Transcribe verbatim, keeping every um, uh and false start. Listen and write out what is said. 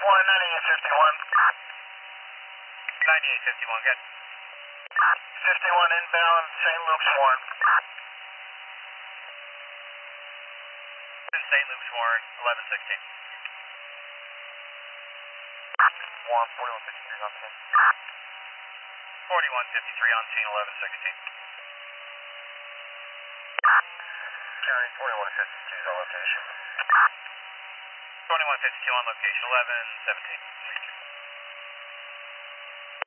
one, ninety-eight fifty-one. ninety-eight fifty-one, good. fifty-one inbound, Saint Luke's Warren. Saint Luke's Warren, eleven sixteen. Warren, forty-one fifty-three on scene. forty-one fifty-three on scene, eleven sixteen. County, forty-one fifty-two is on location. twenty-one fifty-two on location, eleven seventeen.